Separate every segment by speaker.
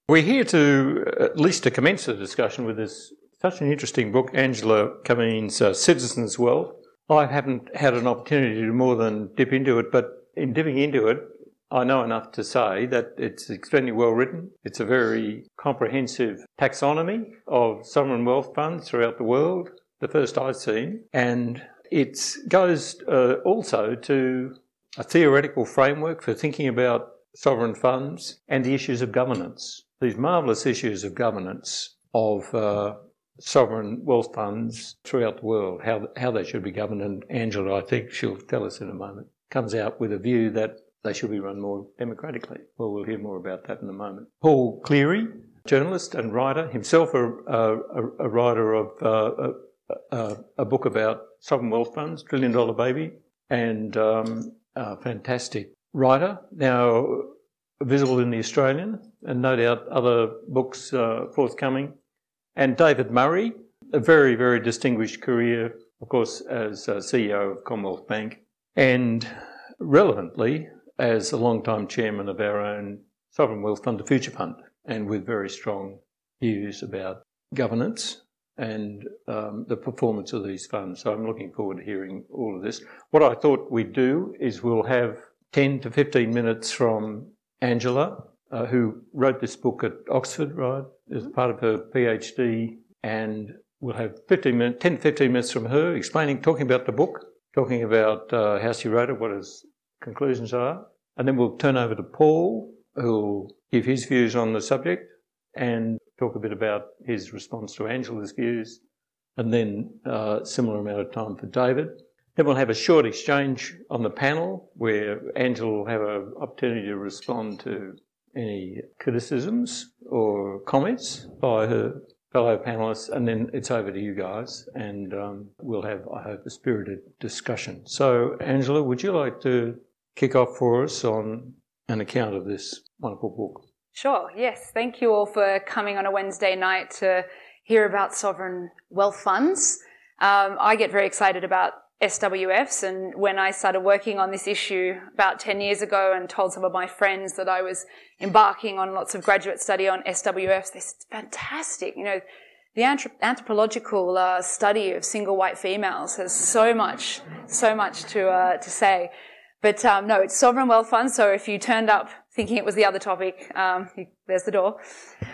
Speaker 1: We're here to, at least to commence the discussion with this such an interesting book, Angela Cummins' Citizens' Wealth. I haven't had an opportunity to do more than dip into it, but in dipping into it, I know enough to say that it's extremely well written. It's a very comprehensive taxonomy of sovereign wealth funds throughout the world, the first I've seen, and it goes also to a theoretical framework for thinking about sovereign funds and the issues of governance. These marvellous issues of governance of sovereign wealth funds throughout the world, how they should be governed, and Angela, I think she'll tell us in a moment, comes out with a view that they should be run more democratically. Well, we'll hear more about that in a moment. Paul Cleary, journalist and writer, himself a writer of a book about sovereign wealth funds, $1 Trillion Baby, and a fantastic writer, now visible in The Australian, and no doubt other books forthcoming. And David Murray, a very, very distinguished career, of course, as CEO of Commonwealth Bank, and relevantly, as a long-time chairman of our own sovereign wealth fund, the Future Fund, and with very strong views about governance and the performance of these funds. So I'm looking forward to hearing all of this. What I thought we'd do is we'll have 10 to 15 minutes from Angela, who wrote this book at Oxford, right, as part of her PhD, and we'll have 10 to 15 minutes from her talking about the book, talking about how she wrote it, what his conclusions are, and then we'll turn over to Paul, who'll give his views on the subject and talk a bit about his response to Angela's views, and then a similar amount of time for David. Then we'll have a short exchange on the panel where Angela will have an opportunity to respond to any criticisms or comments by her fellow panellists, and then it's over to you guys, and we'll have, I hope, a spirited discussion. So, Angela, would you like to kick off for us on an account of this wonderful book?
Speaker 2: Sure, yes. Thank you all for coming on a Wednesday night to hear about sovereign wealth funds. I get very excited about SWFs, and when I started working on this issue about 10 years ago and told some of my friends that I was embarking on lots of graduate study on SWFs, they said, it's fantastic. You know, the anthropological study of single white females has so much to say. But no, it's sovereign wealth funds, so if you turned up thinking it was the other topic, there's the door.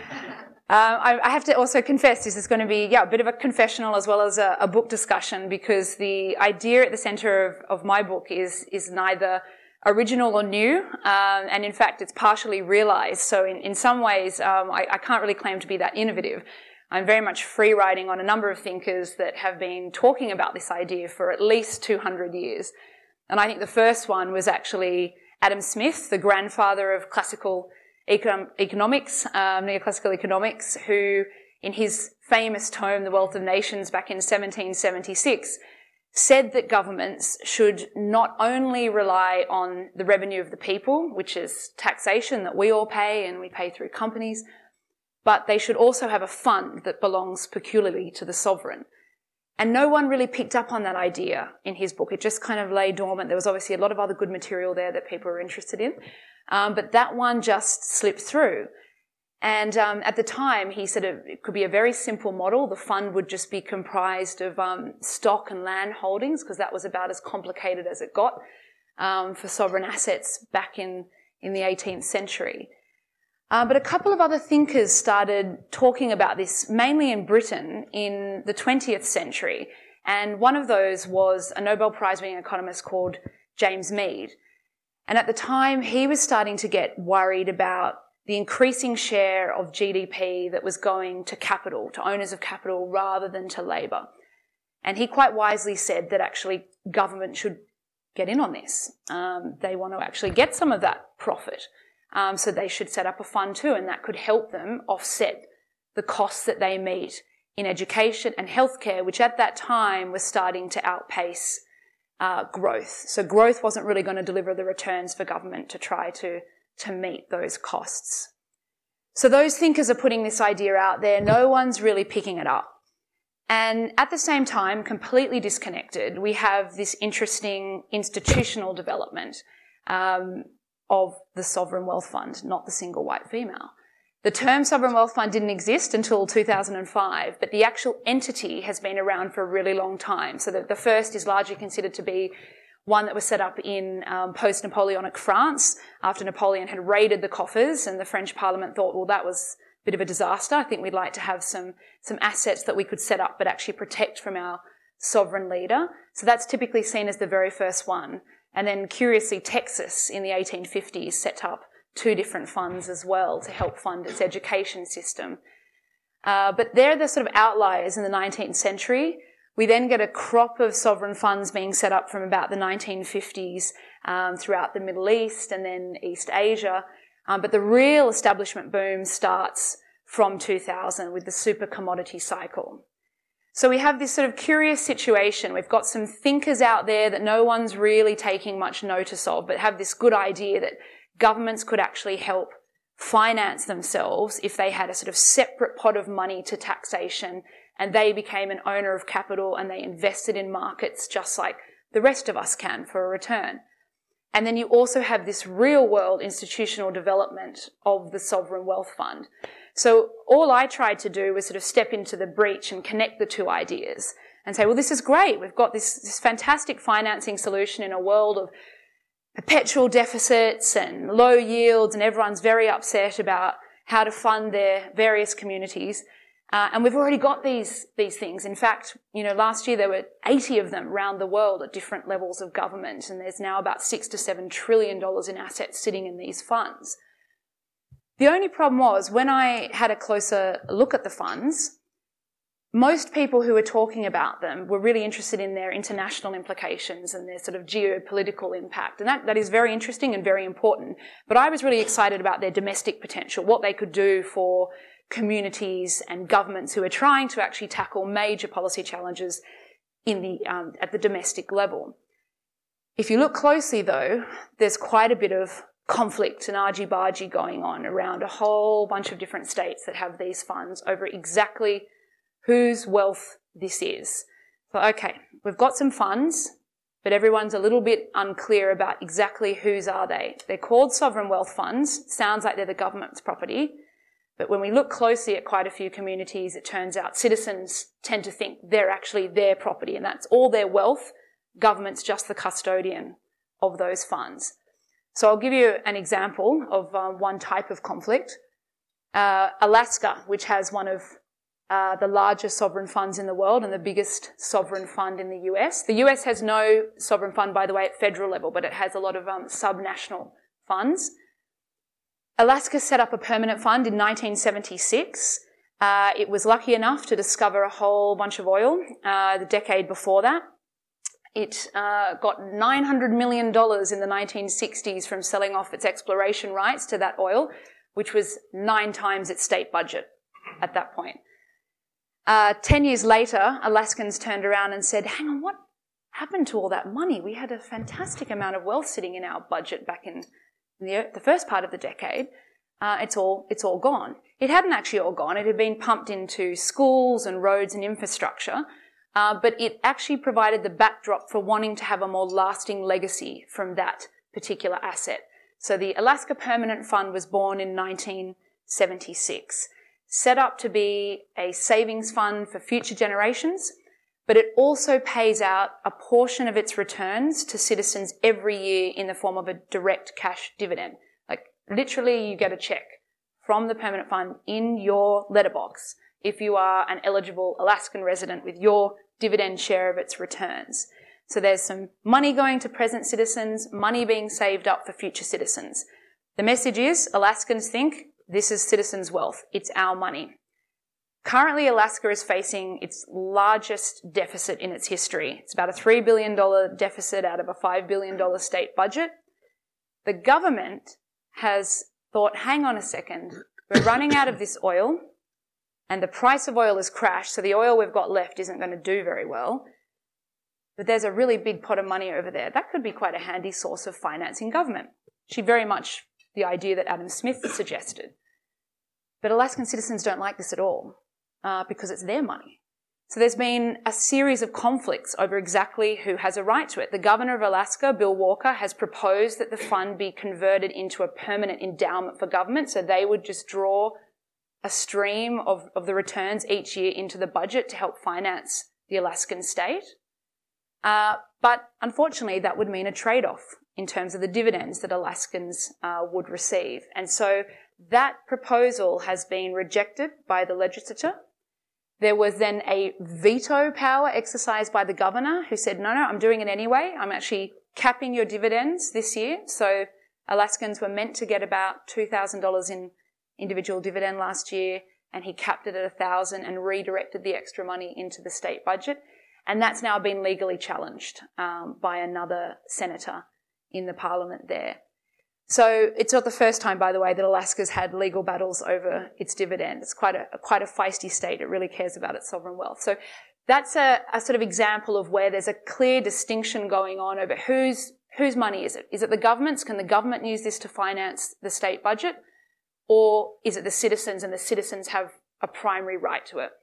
Speaker 2: I have to also confess this is going to be a bit of a confessional as well as a book discussion, because the idea at the centre of my book is neither original or new, and in fact it's partially realised. So in some ways I can't really claim to be that innovative. I'm very much free riding on a number of thinkers that have been talking about this idea for at least 200 years. And I think the first one was actually Adam Smith, the grandfather of classical economics, neoclassical economics, who in his famous tome, The Wealth of Nations, back in 1776, said that governments should not only rely on the revenue of the people, which is taxation that we all pay and we pay through companies, but they should also have a fund that belongs peculiarly to the sovereign. And no one really picked up on that idea in his book. It just kind of lay dormant. There was obviously a lot of other good material there that people were interested in. But that one just slipped through. And at the time, he said it could be a very simple model. The fund would just be comprised of stock and land holdings, because that was about as complicated as it got for sovereign assets back in the 18th century. But a couple of other thinkers started talking about this, mainly in Britain, in the 20th century. And one of those was a Nobel Prize-winning economist called James Mead. And at the time, he was starting to get worried about the increasing share of GDP that was going to capital, to owners of capital, rather than to labour. And he quite wisely said that actually government should get in on this. They want to actually get some of that profit. So they should set up a fund too, and that could help them offset the costs that they meet in education and healthcare, which at that time was starting to outpace growth. So growth wasn't really going to deliver the returns for government to try to meet those costs. So those thinkers are putting this idea out there. No one's really picking it up. And at the same time, completely disconnected, we have this interesting institutional development of the sovereign wealth fund, not the single white female. The term sovereign wealth fund didn't exist until 2005, but the actual entity has been around for a really long time. So the first is largely considered to be one that was set up in post-Napoleonic France after Napoleon had raided the coffers, and the French Parliament thought, well, that was a bit of a disaster. I think we'd like to have some assets that we could set up but actually protect from our sovereign leader. So that's typically seen as the very first one. And then curiously, Texas in the 1850s set up 2 different funds as well to help fund its education system. But they're the sort of outliers in the 19th century. We then get a crop of sovereign funds being set up from about the 1950s throughout the Middle East and then East Asia. But the real establishment boom starts from 2000 with the super commodity cycle. So we have this sort of curious situation. We've got some thinkers out there that no one's really taking much notice of, but have this good idea that governments could actually help finance themselves if they had a sort of separate pot of money to taxation and they became an owner of capital and they invested in markets just like the rest of us can for a return. And then you also have this real world institutional development of the sovereign wealth fund. So all I tried to do was sort of step into the breach and connect the 2 ideas and say, well, this is great. We've got this fantastic financing solution in a world of perpetual deficits and low yields, and everyone's very upset about how to fund their various communities. And we've already got these things. In fact, last year there were 80 of them around the world at different levels of government, and there's now about $6 to $7 trillion in assets sitting in these funds. The only problem was when I had a closer look at the funds, most people who were talking about them were really interested in their international implications and their sort of geopolitical impact. And that is very interesting and very important. But I was really excited about their domestic potential, what they could do for communities and governments who are trying to actually tackle major policy challenges at the domestic level. If you look closely, though, there's quite a bit of conflict and argy-bargy going on around a whole bunch of different states that have these funds over exactly whose wealth this is. So, okay, we've got some funds, but everyone's a little bit unclear about exactly whose are they. They're called sovereign wealth funds. Sounds like they're the government's property. But when we look closely at quite a few communities, it turns out citizens tend to think they're actually their property and that's all their wealth. Government's just the custodian of those funds. So I'll give you an example of one type of conflict. Alaska, which has one of the largest sovereign funds in the world and the biggest sovereign fund in the US. The US has no sovereign fund, by the way, at federal level, but it has a lot of subnational funds. Alaska set up a permanent fund in 1976. It was lucky enough to discover a whole bunch of oil the decade before that. It got $900 million in the 1960s from selling off its exploration rights to that oil, which was 9 times its state budget at that point. 10 years later, Alaskans turned around and said, hang on, what happened to all that money? We had a fantastic amount of wealth sitting in our budget back in the first part of the decade. It's all gone. It hadn't actually all gone. It had been pumped into schools and roads and infrastructure, but it actually provided the backdrop for wanting to have a more lasting legacy from that particular asset. So the Alaska Permanent Fund was born in 1976, set up to be a savings fund for future generations, but it also pays out a portion of its returns to citizens every year in the form of a direct cash dividend. Like literally you get a check from the permanent fund in your letterbox if you are an eligible Alaskan resident with your dividend share of its returns. So there's some money going to present citizens, money being saved up for future citizens. The message is Alaskans think this is citizens' wealth. It's our money. Currently, Alaska is facing its largest deficit in its history. It's about a $3 billion deficit out of a $5 billion state budget. The government has thought, hang on a second, we're running out of this oil and the price of oil has crashed, so the oil we've got left isn't going to do very well. But there's a really big pot of money over there. That could be quite a handy source of financing government. Actually, very much the idea that Adam Smith suggested. But Alaskan citizens don't like this at all because it's their money. So there's been a series of conflicts over exactly who has a right to it. The governor of Alaska, Bill Walker, has proposed that the fund be converted into a permanent endowment for government, so they would just draw a stream of the returns each year into the budget to help finance the Alaskan state. But unfortunately, that would mean a trade-off in terms of the dividends that Alaskans would receive. And so that proposal has been rejected by the legislature. There was then a veto power exercised by the governor who said, no, I'm doing it anyway. I'm actually capping your dividends this year. So Alaskans were meant to get about $2,000 in individual dividend last year, and he capped it at $1,000 and redirected the extra money into the state budget. And that's now been legally challenged by another senator in the parliament there. So it's not the first time, by the way, that Alaska's had legal battles over its dividend. It's quite a feisty state. It really cares about its sovereign wealth. So that's a sort of example of where there's a clear distinction going on over whose money is it? Is it the government's? Can the government use this to finance the state budget? Or is it the citizens, and the citizens have a primary right to it?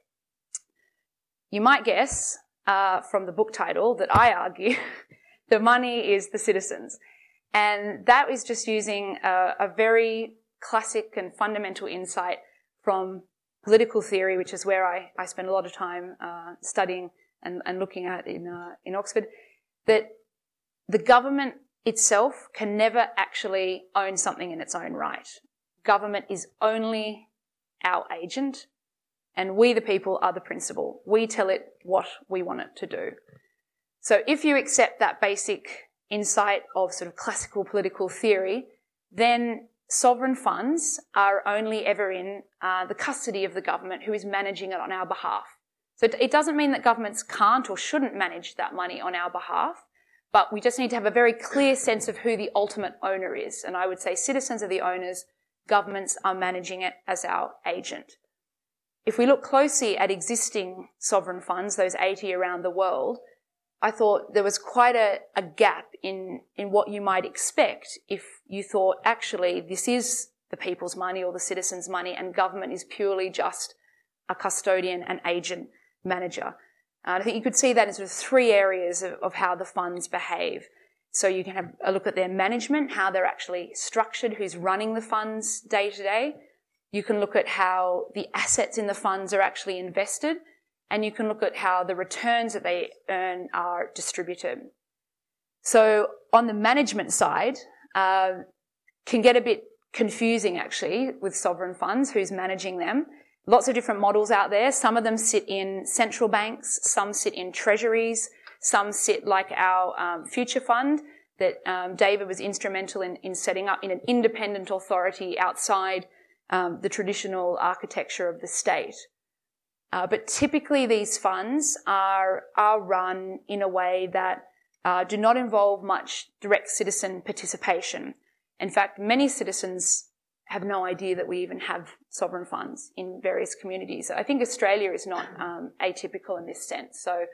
Speaker 2: You might guess from the book title that I argue the money is the citizens. And that is just using a very classic and fundamental insight from political theory, which is where I spend a lot of time studying and looking at in Oxford, that the government itself can never actually own something in its own right. Government is only our agent, and we, the people, are the principal. We tell it what we want it to do. So if you accept that basic insight of sort of classical political theory, then sovereign funds are only ever in the custody of the government, who is managing it on our behalf. So it doesn't mean that governments can't or shouldn't manage that money on our behalf, but we just need to have a very clear sense of who the ultimate owner is. And I would say citizens are the owners, governments are managing it as our agent. If we look closely at existing sovereign funds, those 80 around the world, I thought there was quite a gap in what you might expect if you thought, actually, this is the people's money or the citizens' money, and government is purely just a custodian and agent manager. I think you could see that in sort of three areas of how the funds behave. So you can have a look at their management, how they're actually structured, who's running the funds day to day. You can look at how the assets in the funds are actually invested, and you can look at how the returns that they earn are distributed. So on the management side, can get a bit confusing actually with sovereign funds, who's managing them. Lots of different models out there. Some of them sit in central banks, some sit in treasuries, some sit like our future fund that David was instrumental in setting up in an independent authority outside the traditional architecture of the state. But typically these funds are run in a way that do not involve much direct citizen participation. In fact, many citizens have no idea that we even have sovereign funds in various communities. I think Australia is not atypical in this sense. So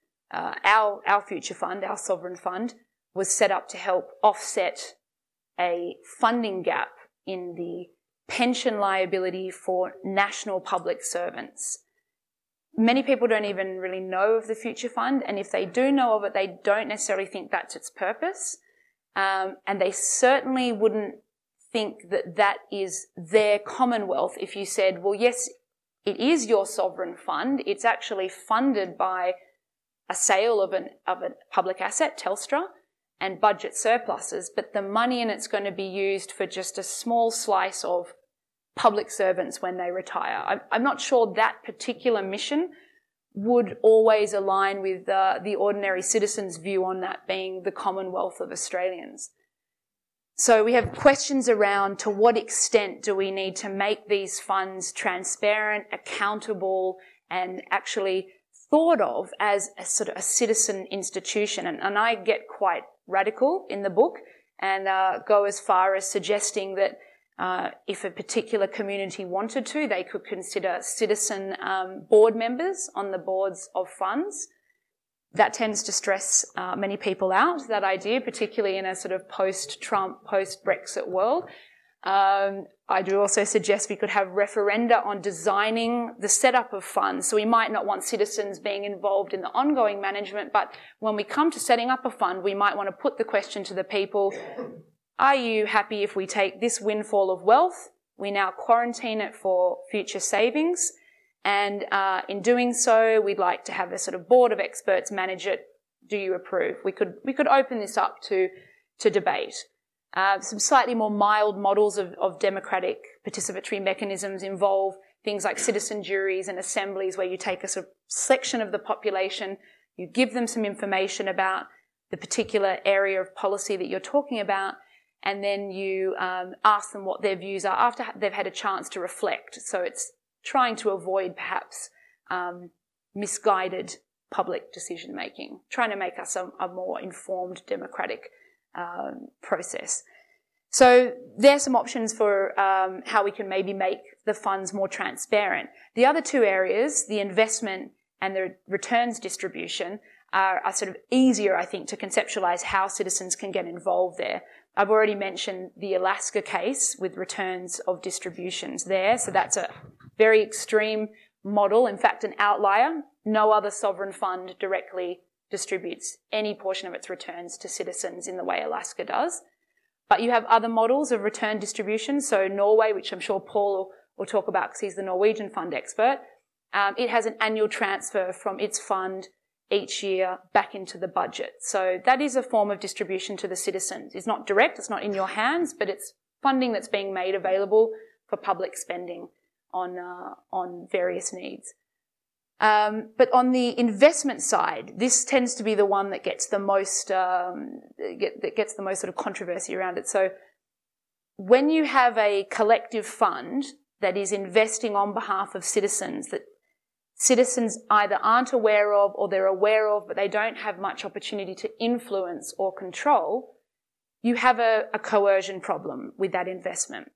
Speaker 2: our future fund, our sovereign fund, was set up to help offset a funding gap in the pension liability for national public servants. Many people don't even really know of the future fund, and if they do know of it, they don't necessarily think that's its purpose, and they certainly wouldn't think that that is their commonwealth if you said, well, yes, it is your sovereign fund. It's actually funded by a sale of a public asset, Telstra, and budget surpluses, but the money in it's going to be used for just a small slice of public servants when they retire. I'm not sure that particular mission would always align with the ordinary citizen's view on that being the Commonwealth of Australians. So we have questions around to what extent do we need to make these funds transparent, accountable, and actually thought of as a sort of a citizen institution. And I get quite radical in the book and go as far as suggesting that if a particular community wanted to, they could consider citizen board members on the boards of funds. That tends to stress many people out, that idea, particularly in a sort of post-Trump, post-Brexit world. I do also suggest we could have referenda on designing the setup of funds. So we might not want citizens being involved in the ongoing management, but when we come to setting up a fund, we might want to put the question to the people, are you happy if we take this windfall of wealth We now quarantine it for future savings. And in doing so, we'd like to have a sort of board of experts manage it. Do you approve? We could open this up to debate. Some slightly more mild models of democratic participatory mechanisms involve things like citizen juries and assemblies, where you take a sort of section of the population, you give them some information about the particular area of policy that you're talking about, and then you ask them what their views are after they've had a chance to reflect. So it's trying to avoid perhaps misguided public decision making, trying to make us a more informed democratic process. So there's some options for how we can maybe make the funds more transparent. The other two areas, the investment and the returns distribution, are sort of easier, I think, to conceptualize how citizens can get involved there. I've already mentioned the Alaska case with returns of distributions there. So that's a very extreme model, in fact, an outlier. No other sovereign fund directly distributes any portion of its returns to citizens in the way Alaska does. But you have other models of return distribution. So Norway, which I'm sure Paul will talk about because he's the Norwegian fund expert, it has an annual transfer from its fund each year back into the budget. So that is a form of distribution to the citizens. It's not direct, it's not in your hands, but it's funding that's being made available for public spending on various needs. But on the investment side, this tends to be the one that gets the most sort of controversy around it. So when you have a collective fund that is investing on behalf of citizens that citizens either aren't aware of or they're aware of, but they don't have much opportunity to influence or control, you have a coercion problem with that investment.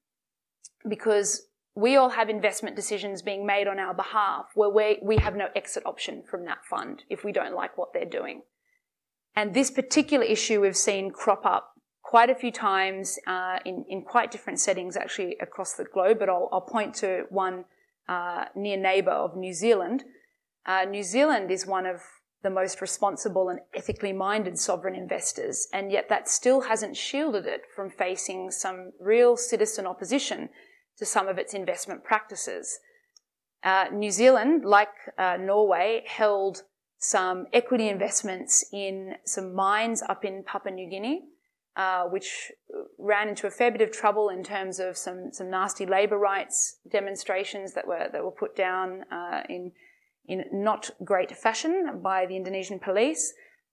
Speaker 2: Because we all have investment decisions being made on our behalf where we have no exit option from that fund if we don't like what they're doing. And this particular issue we've seen crop up quite a few times in quite different settings actually across the globe, but I'll point to one near neighbour of New Zealand. New Zealand is one of the most responsible and ethically minded sovereign investors, and yet that still hasn't shielded it from facing some real citizen opposition to some of its investment practices. New Zealand, like Norway, held some equity investments in some mines up in Papua New Guinea, which ran into a fair bit of trouble in terms of some nasty labour rights demonstrations that were put down in not great fashion by the Indonesian police.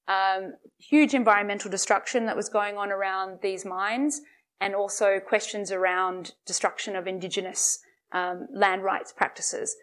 Speaker 2: Huge environmental destruction that was going on around these mines, and also questions around destruction of indigenous land rights practices.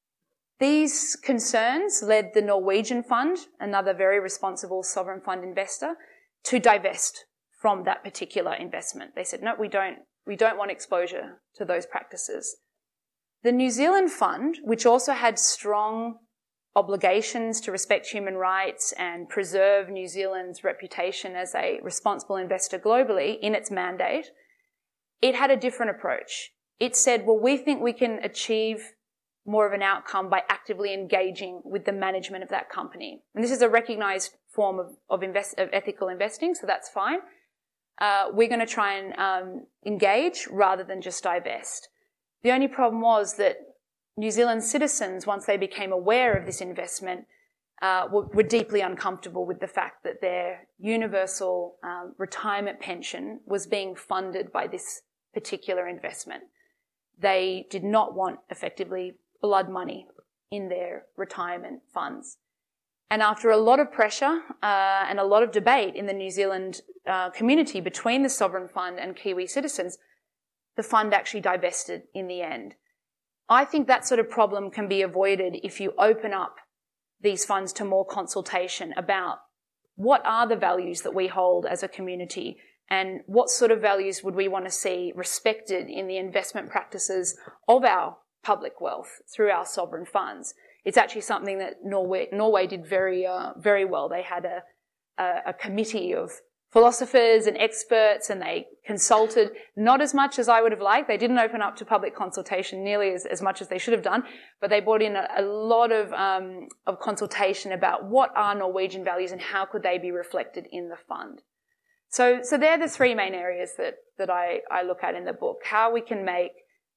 Speaker 2: These concerns led the Norwegian fund, another very responsible sovereign fund investor, to divest from that particular investment. They said, no, we don't want exposure to those practices. The New Zealand fund, which also had strong obligations to respect human rights and preserve New Zealand's reputation as a responsible investor globally in its mandate, it had a different approach. It said, well, we think we can achieve more of an outcome by actively engaging with the management of that company. And this is a recognised form of ethical investing, so that's fine. We're going to try and engage rather than just divest. The only problem was that New Zealand citizens, once they became aware of this investment, were deeply uncomfortable with the fact that their universal retirement pension was being funded by this particular investment. They did not want, effectively, blood money in their retirement funds. And after a lot of pressure and a lot of debate in the New Zealand community between the sovereign fund and Kiwi citizens, the fund actually divested in the end. I think that sort of problem can be avoided if you open up these funds to more consultation about what are the values that we hold as a community and what sort of values would we want to see respected in the investment practices of our public wealth through our sovereign funds. It's actually something that Norway did very well. They had a committee of philosophers and experts, and they consulted, not as much as I would have liked. They didn't open up to public consultation nearly as much as they should have done, but they brought in a lot of consultation about what are Norwegian values and how could they be reflected in the fund. So they're the three main areas that I look at in the book. How we can make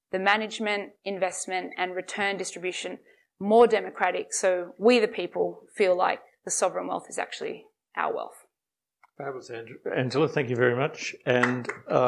Speaker 2: the management, investment, and return distribution more democratic, so we, the people, feel like the sovereign wealth is actually our wealth.
Speaker 1: Fabulous, Angela. Thank you very much. And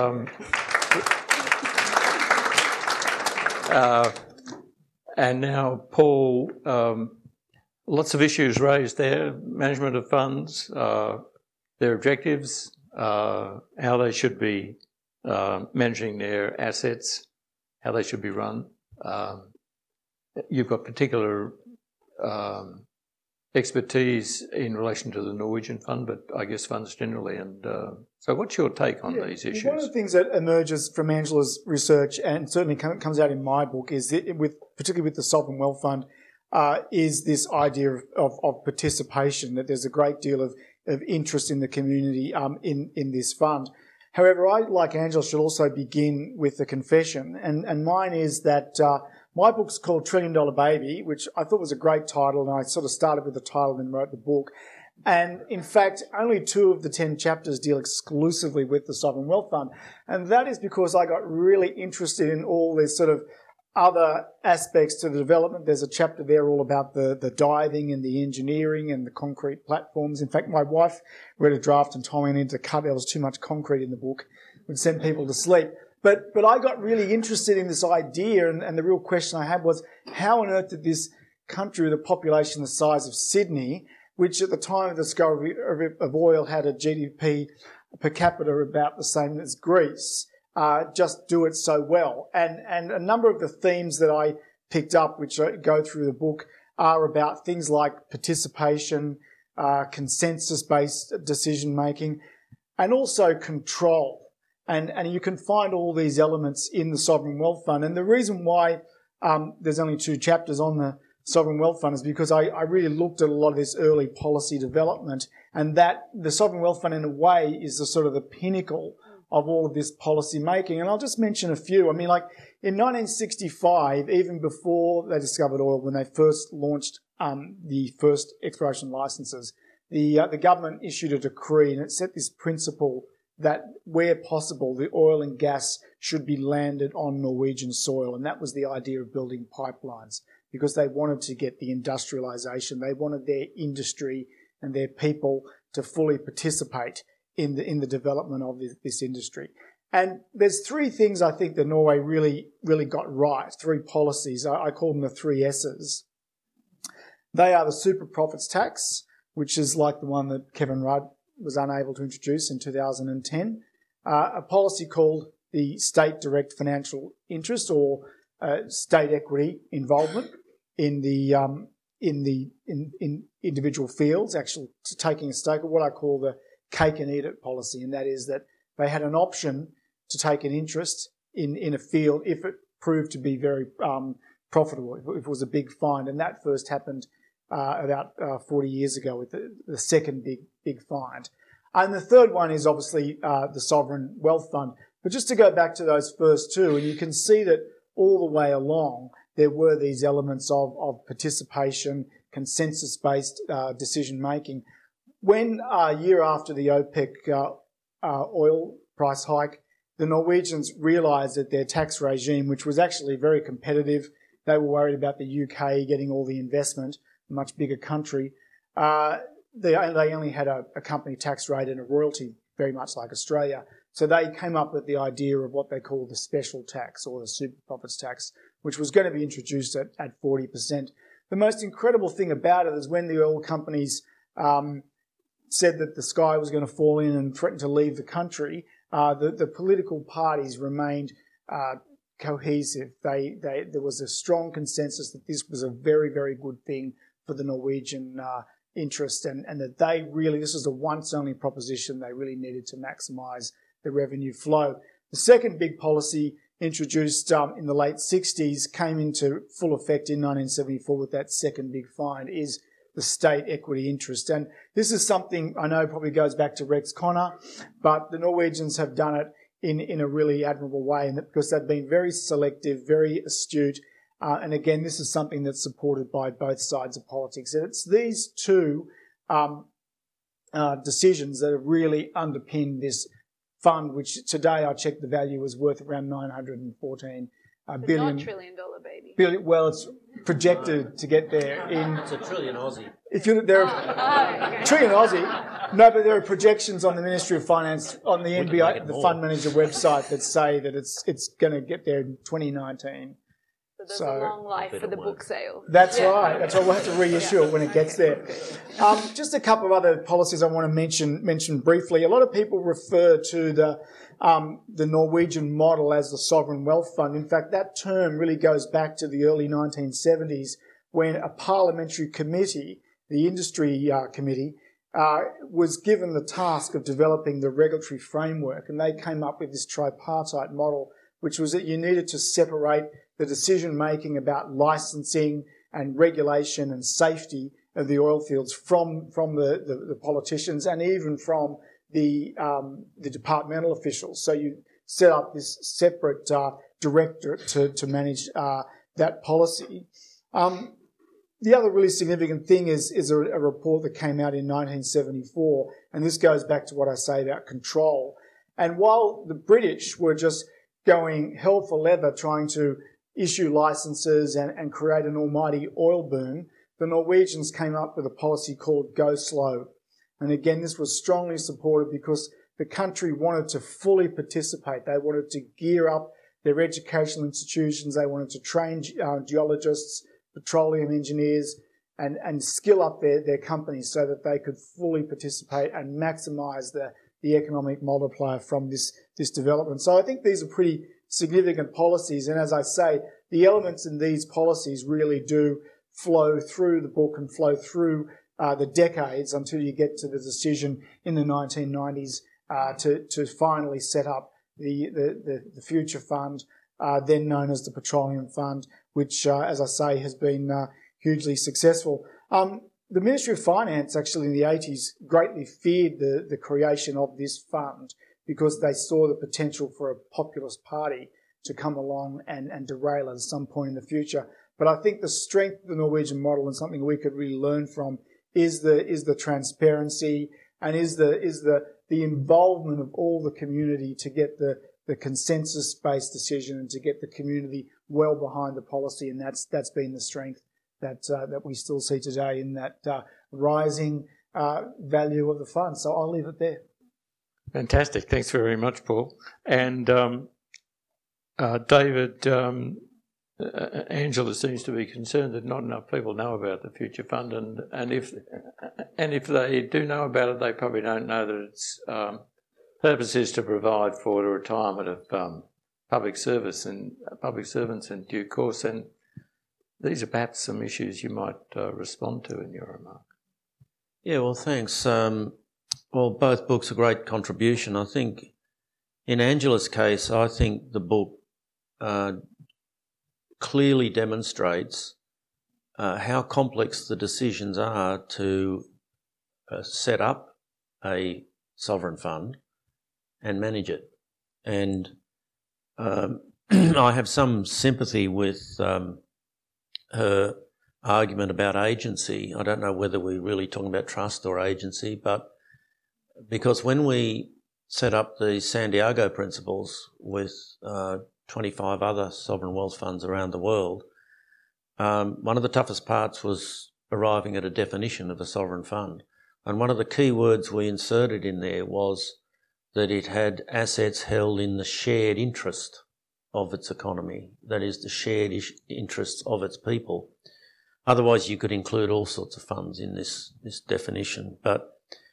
Speaker 1: now, Paul, lots of issues raised there: management of funds, their objectives, how they should be managing their assets, how they should be run. You've got particular expertise in relation to the Norwegian fund, but I guess funds generally. And so what's your take on these issues?
Speaker 3: One of the things that emerges from Angela's research, and certainly comes out in my book, is that particularly with the Sovereign Wealth Fund, is this idea of participation, that there's a great deal of interest in the community in this fund. However, I, like Angela, should also begin with a confession, and mine is that my book's called $1 Trillion Baby, which I thought was a great title, and I sort of started with the title and then wrote the book. And in fact, only 2 of the 10 chapters deal exclusively with the Sovereign Wealth Fund. And that is because I got really interested in all these sort of other aspects to the development. There's a chapter there all about the diving and the engineering and the concrete platforms. In fact, my wife read a draft and told me I needed to cut. There was too much concrete in the book. It would send people to sleep. But I got really interested in this idea, and the real question I had was, how on earth did this country with a population the size of Sydney, which at the time of the discovery of oil had a GDP per capita about the same as Greece, just do it so well? And a number of the themes that I picked up, which I go through the book, are about things like participation, consensus-based decision-making, and also control. And you can find all these elements in the Sovereign Wealth Fund. And the reason why there's only 2 chapters on the Sovereign Wealth Fund is because I really looked at a lot of this early policy development, and that the Sovereign Wealth Fund in a way is the sort of the pinnacle of all of this policy making. And I'll just mention a few. I mean, like in 1965, even before they discovered oil, when they first launched the first exploration licenses, the government issued a decree, and it set this principle that where possible, the oil and gas should be landed on Norwegian soil. And that was the idea of building pipelines, because they wanted to get the industrialisation. They wanted their industry and their people to fully participate in the development of this industry. And there's 3 things I think that Norway really got right, 3 policies. I call them the 3 S's. They are the super profits tax, which is like the one that Kevin Rudd was unable to introduce in 2010, a policy called the state direct financial interest, or state equity involvement in the in individual fields, actually taking a stake, of what I call the cake and eat it policy, and that is that they had an option to take an interest in a field if it proved to be very profitable, if it was a big find, and that first happened about 40 years ago with the second big find. And the third one is obviously the Sovereign Wealth Fund. But just to go back to those first 2, and you can see that all the way along there were these elements of participation, consensus-based decision-making. When a year after the OPEC oil price hike, the Norwegians realised that their tax regime, which was actually very competitive, they were worried about the UK getting all the investment, a much bigger country. They only had a company tax rate and a royalty, very much like Australia. So they came up with the idea of what they call the special tax, or the super profits tax, which was going to be introduced at 40%. The most incredible thing about it is when the oil companies said that the sky was going to fall in and threatened to leave the country, the political parties remained cohesive. There was a strong consensus that this was a very, very good thing for the Norwegian interest, and that this was a once-only proposition. They really needed to maximise the revenue flow. The second big policy introduced in the late 60s came into full effect in 1974 with that second big find, is the state equity interest. And this is something I know probably goes back to Rex Connor, but the Norwegians have done it in a really admirable way, and because they've been very selective, very astute. And again, this is something that's supported by both sides of politics. And it's these 2 decisions that have really underpinned this fund, which today I checked the value was worth around $914 billion.
Speaker 2: Not $1 trillion baby.
Speaker 3: Billion, well, it's projected to get there in.
Speaker 4: It's $1 trillion Aussie.
Speaker 3: If you there
Speaker 2: okay.
Speaker 3: trillion Aussie. No, but there are projections on the Ministry of Finance on the NBI, the fund manager website that say that it's going to get there in 2019.
Speaker 2: So there's a long life for the book sale.
Speaker 3: That's right. That's why we'll have to reissue it when it gets there. Just a couple of other policies I want to mention briefly. A lot of people refer to the Norwegian model as the sovereign wealth fund. In fact, that term really goes back to the early 1970s when a parliamentary committee, the industry committee, was given the task of developing the regulatory framework, and they came up with this tripartite model, which was that you needed to separate the decision-making about licensing and regulation and safety of the oil fields from the politicians and even from the departmental officials. So you set up this separate directorate to manage that policy. The other really significant thing is a report that came out in 1974, and this goes back to what I say about control. And while the British were just going hell for leather trying to issue licenses and create an almighty oil boom, the Norwegians came up with a policy called Go Slow. And again, this was strongly supported because the country wanted to fully participate. They wanted to gear up their educational institutions. They wanted to train geologists, petroleum engineers, and skill up their companies so that they could fully participate and maximise the economic multiplier from this development. So I think these are pretty significant policies. And as I say, the elements in these policies really do flow through the book and flow through the decades until you get to the decision in the 1990s to finally set up the Future Fund, then known as the Petroleum Fund, which, as I say, has been hugely successful. The Ministry of Finance actually in the 80s greatly feared the creation of this fund because they saw the potential for a populist party to come along and derail it at some point in the future. But I think the strength of the Norwegian model and something we could really learn from is the transparency and is the involvement of all the community to get the consensus-based decision and to get the community well behind the policy, and that's been the strength that we still see today in that rising value of the fund. So I'll leave it there.
Speaker 1: Fantastic. Thanks very much, Paul. And David, Angela seems to be concerned that not enough people know about the Future Fund, and if they do know about it, they probably don't know that its purpose is to provide for the retirement of public servants in due course. And these are perhaps some issues you might respond to in your remark.
Speaker 4: Yeah, well, thanks. Well, both books are great contribution. I think in Angela's case, I think the book clearly demonstrates how complex the decisions are to set up a sovereign fund and manage it. And I have some sympathy with her argument about agency. I don't know whether we're really talking about trust or agency, but because when we set up the Santiago Principles with 25 other sovereign wealth funds around the world, one of the toughest parts was arriving at a definition of a sovereign fund. And one of the key words we inserted in there was that it had assets held in the shared interest of its economy, that is, the shared interests of its people. Otherwise, you could include all sorts of funds in this definition. But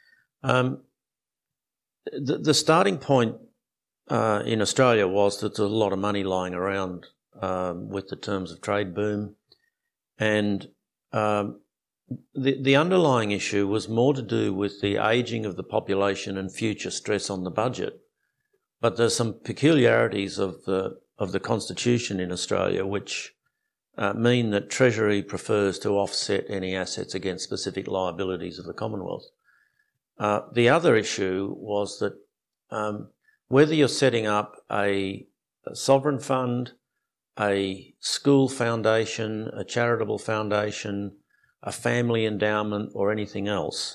Speaker 4: the starting point in Australia was that there's a lot of money lying around with the terms of trade boom. And the underlying issue was more to do with the ageing of the population and future stress on the budget. But there's some peculiarities of the constitution in Australia which mean that Treasury prefers to offset any assets against specific liabilities of the Commonwealth. The other issue was that whether you're setting up a sovereign fund, a school foundation, a charitable foundation, a family endowment or anything else,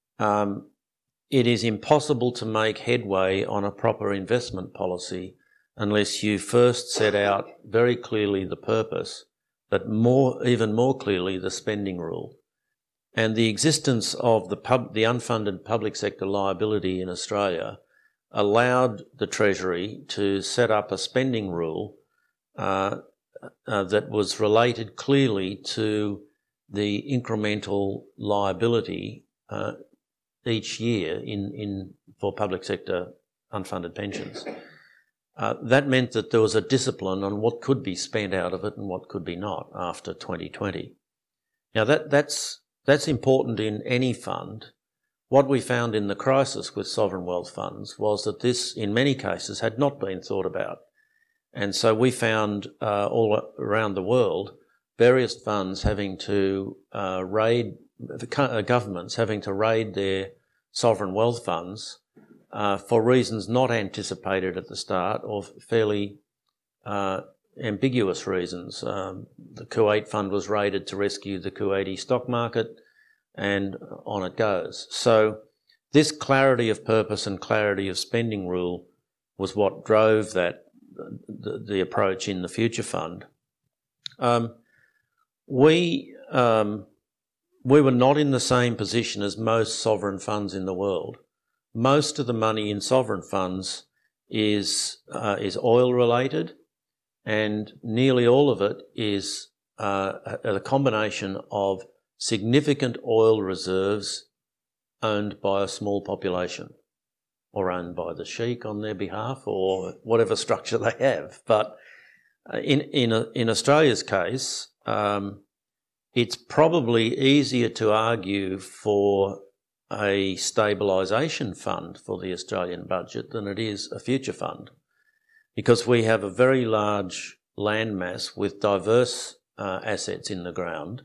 Speaker 4: it is impossible to make headway on a proper investment policy unless you first set out very clearly the purpose, but even more clearly the spending rule. And the existence of the unfunded public sector liability in Australia allowed the Treasury to set up a spending rule that was related clearly to the incremental liability each year for public sector unfunded pensions. That meant that there was a discipline on what could be spent out of it and what could be not after 2020. Now that's important in any fund. What we found in the crisis with sovereign wealth funds was that this, in many cases, had not been thought about. And so we found all around the world various funds having to governments having to raid their sovereign wealth funds for reasons not anticipated at the start, or fairly ambiguous reasons. The Kuwait fund was raided to rescue the Kuwaiti stock market, and on it goes. So this clarity of purpose and clarity of spending rule was what drove the approach in the Future Fund. We were not in the same position as most sovereign funds in the world. Most of the money in sovereign funds is oil related, and nearly all of it is a combination of significant oil reserves owned by a small population, or owned by the sheik on their behalf, or whatever structure they have. But in Australia's case, it's probably easier to argue for a stabilisation fund for the Australian budget than it is a future fund, because we have a very large landmass with diverse assets in the ground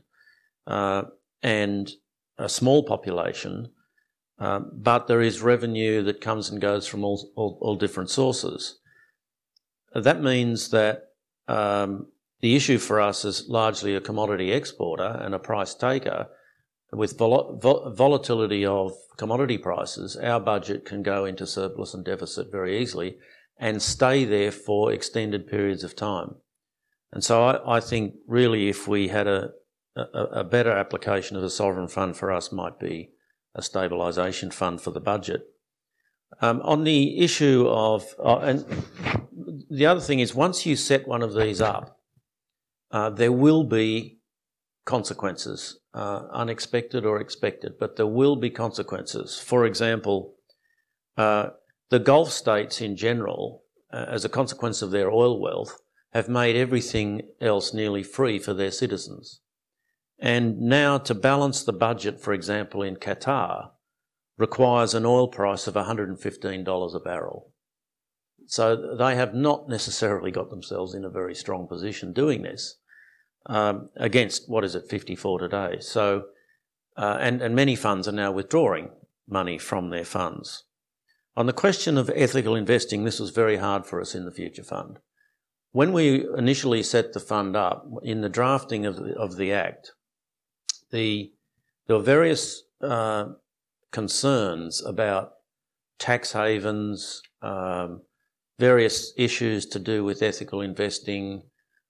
Speaker 4: and a small population, but there is revenue that comes and goes from all different sources. That means that the issue for us is largely a commodity exporter and a price taker. With volatility of commodity prices, our budget can go into surplus and deficit very easily and stay there for extended periods of time. And so I think really if we had a better application of a sovereign fund for us might be a stabilisation fund for the budget. On the issue of, and the other thing is, once you set one of these up, there will be consequences, unexpected or expected, but there will be consequences. For example, the Gulf states in general, as a consequence of their oil wealth, have made everything else nearly free for their citizens. And now to balance the budget, for example, in Qatar, requires an oil price of $115 a barrel. So they have not necessarily got themselves in a very strong position doing this, against, what is it, 54 today. So, and many funds are now withdrawing money from their funds. On the question of ethical investing, this was very hard for us in the Future Fund. When we initially set the fund up, in the drafting of the Act, there were various concerns about tax havens, various issues to do with ethical investing,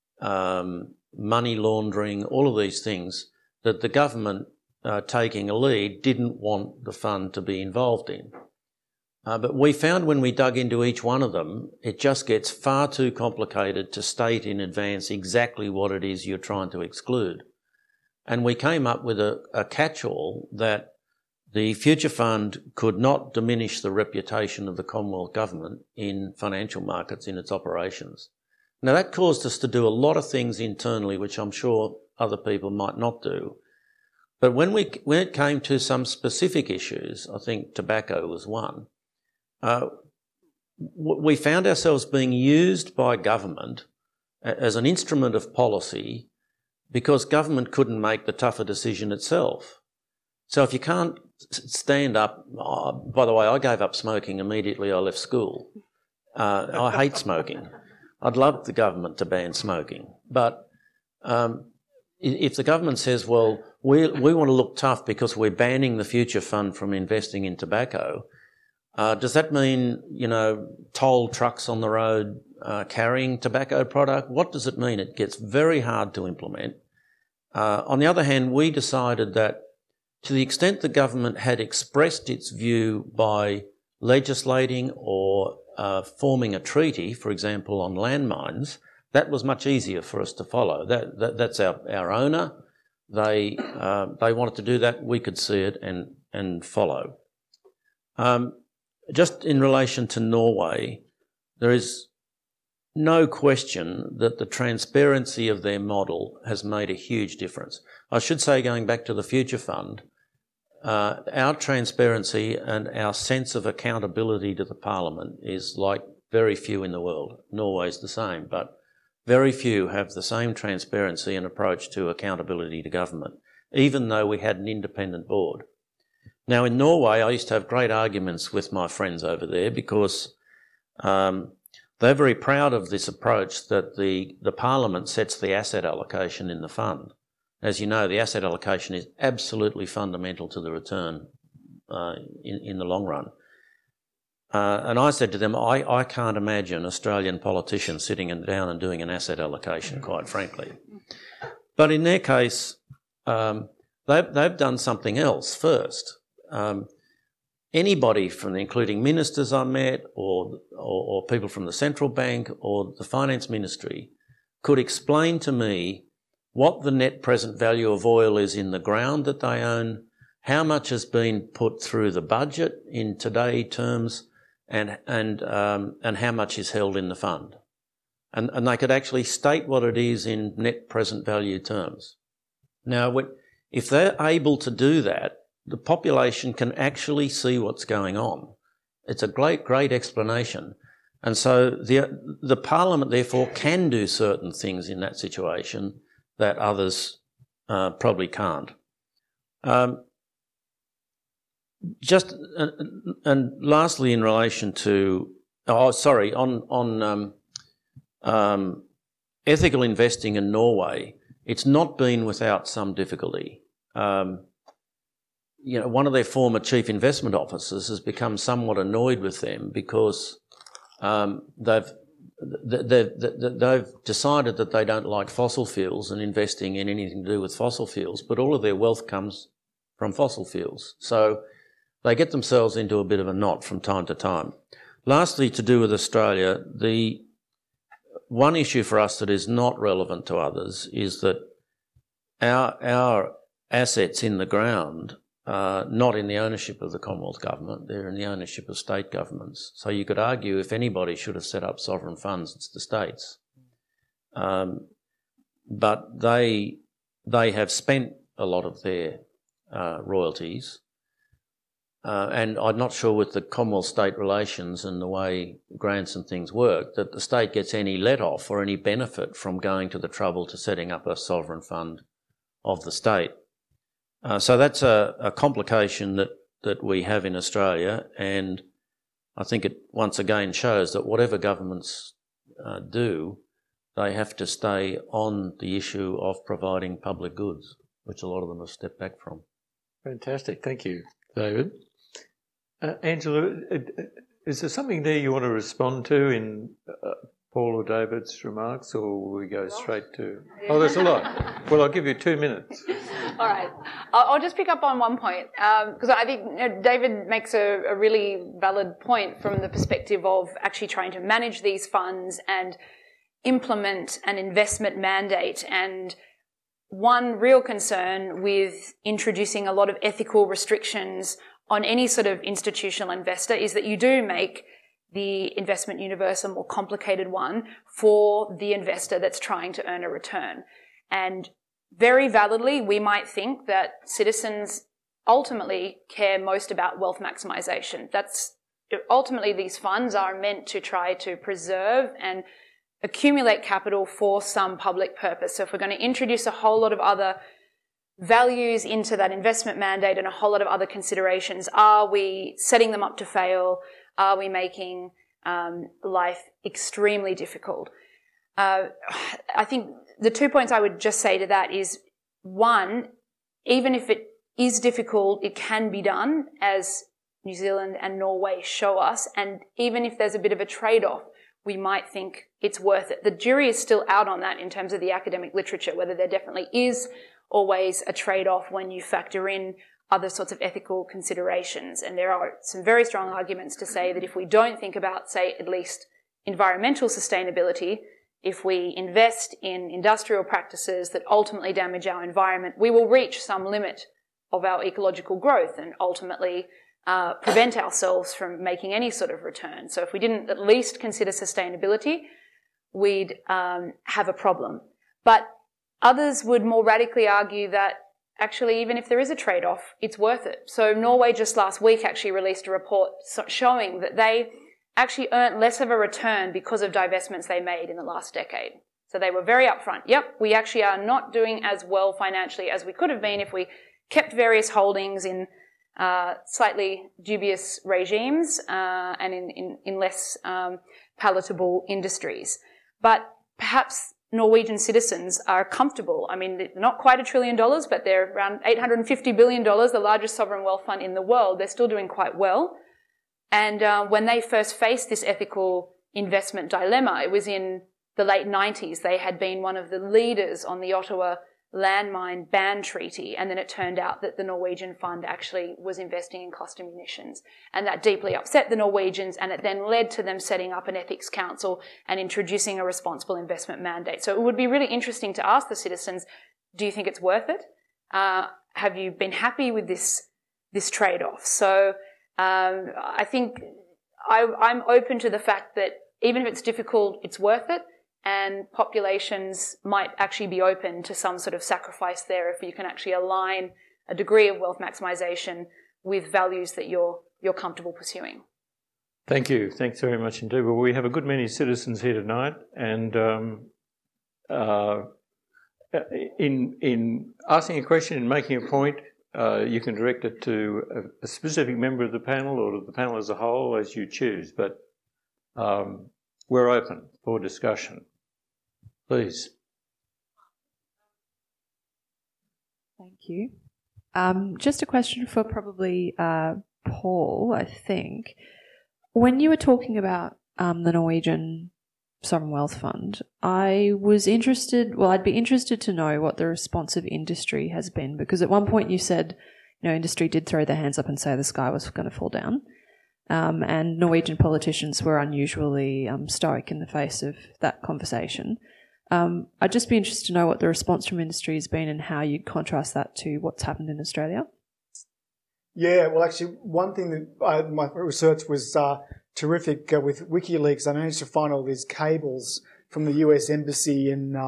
Speaker 4: money laundering, all of these things that the government, taking a lead, didn't want the fund to be involved in. But we found when we dug into each one of them, it just gets far too complicated to state in advance exactly what it is you're trying to exclude. And we came up with a catch-all that the Future Fund could not diminish the reputation of the Commonwealth Government in financial markets in its operations. Now, that caused us to do a lot of things internally, which I'm sure other people might not do. But when it came to some specific issues, I think tobacco was one, we found ourselves being used by government as an instrument of policy because government couldn't make the tougher decision itself. So if you can't stand up, by the way, I gave up smoking immediately I left school. I hate smoking. I'd love the government to ban smoking. But if the government says, well, we want to look tough because we're banning the Future Fund from investing in tobacco, does that mean, toll trucks on the road carrying tobacco product. What does it mean? It gets very hard to implement. On the other hand, we decided that to the extent the government had expressed its view by legislating or forming a treaty, for example, on landmines, that was much easier for us to follow. That's our owner. They wanted to do that. We could see it and follow. Just in relation to Norway, there is no question that the transparency of their model has made a huge difference. I should say, going back to the Future Fund, our transparency and our sense of accountability to the Parliament is like very few in the world. Norway's the same, but very few have the same transparency and approach to accountability to government, even though we had an independent board. Now, in Norway, I used to have great arguments with my friends over there because they're very proud of this approach that the Parliament sets the asset allocation in the fund. As you know, the asset allocation is absolutely fundamental to the return in the long run. And I said to them, I can't imagine Australian politicians sitting down and doing an asset allocation, quite frankly. But in their case, they've done something else first. Anybody including ministers I met or people from the central bank or the finance ministry could explain to me what the net present value of oil is in the ground that they own, how much has been put through the budget in today terms, and how much is held in the fund. And they could actually state what it is in net present value terms. Now, if they're able to do that, the population can actually see what's going on. It's a great explanation. And so the Parliament, therefore, can do certain things in that situation that others probably can't. And lastly, in relation to, on ethical investing in Norway, it's not been without some difficulty. One of their former chief investment officers has become somewhat annoyed with them because they've decided that they don't like fossil fuels and investing in anything to do with fossil fuels, but all of their wealth comes from fossil fuels. So they get themselves into a bit of a knot from time to time. Lastly, to do with Australia, the one issue for us that is not relevant to others is that our assets in the ground are not in the ownership of the Commonwealth Government, they're in the ownership of state governments. So you could argue if anybody should have set up sovereign funds, it's the states. But they have spent a lot of their royalties. And I'm not sure with the Commonwealth-state relations and the way grants and things work that the state gets any let-off or any benefit from going to the trouble to setting up a sovereign fund of the state. So that's a complication that we have in Australia, and I think it once again shows that whatever governments do, they have to stay on the issue of providing public goods, which a lot of them have stepped back from.
Speaker 1: Fantastic. Thank you, David. Angela, is there something there you want to respond to in Paul or David's remarks, or will we go straight to... Oh, there's a lot. Well, I'll give you 2 minutes.
Speaker 2: All right. I'll just pick up on one point, because I think David makes a really valid point from the perspective of actually trying to manage these funds and implement an investment mandate. And one real concern with introducing a lot of ethical restrictions on any sort of institutional investor is that you do make the investment universe a more complicated one for the investor that's trying to earn a return. And very validly, we might think that citizens ultimately care most about wealth maximisation. Ultimately, these funds are meant to try to preserve and accumulate capital for some public purpose. So if we're going to introduce a whole lot of other values into that investment mandate and a whole lot of other considerations, are we setting them up to fail? Are we making life extremely difficult? I think the 2 points I would just say to that is, one, even if it is difficult, it can be done, as New Zealand and Norway show us. And even if there's a bit of a trade-off, we might think it's worth it. The jury is still out on that in terms of the academic literature, whether there definitely is always a trade-off when you factor in other sorts of ethical considerations. And there are some very strong arguments to say that if we don't think about, say, at least environmental sustainability, if we invest in industrial practices that ultimately damage our environment, we will reach some limit of our ecological growth and ultimately prevent ourselves from making any sort of return. So if we didn't at least consider sustainability, we'd have a problem. But others would more radically argue that actually, even if there is a trade-off, it's worth it. So Norway just last week actually released a report showing that they actually earned less of a return because of divestments they made in the last decade. So they were very upfront. Yep, we actually are not doing as well financially as we could have been if we kept various holdings in slightly dubious regimes and in less palatable industries. But perhaps Norwegian citizens are comfortable. I mean, they're not quite $1 trillion, but they're around $850 billion, the largest sovereign wealth fund in the world. They're still doing quite well. And when they first faced this ethical investment dilemma, it was in the late 90s. They had been one of the leaders on the Ottawa landmine ban treaty, and then it turned out that the Norwegian fund actually was investing in cluster munitions, and that deeply upset the Norwegians, and it then led to them setting up an ethics council and introducing a responsible investment mandate. So it would be really interesting to ask the citizens, do you think it's worth it? Have you been happy with this trade-off? So I think I'm open to the fact that even if it's difficult, it's worth it. And populations might actually be open to some sort of sacrifice there if you can actually align a degree of wealth maximisation with values that you're comfortable pursuing.
Speaker 1: Thank you. Thanks very much indeed. Well, we have a good many citizens here tonight, and in asking a question and making a point, you can direct it to a specific member of the panel or to the panel as a whole, as you choose. But we're open for discussion. Please.
Speaker 5: Thank you. Just a question for probably Paul, I think. When you were talking about the Norwegian Sovereign Wealth Fund, I'd be interested to know what the response of industry has been, because at one point you said, industry did throw their hands up and say the sky was going to fall down. And Norwegian politicians were unusually stoic in the face of that conversation. I'd just be interested to know what the response from industry has been and how you'd contrast that to what's happened in Australia.
Speaker 3: Yeah, well, actually, one thing that my research was terrific with WikiLeaks. I managed to find all these cables from the US Embassy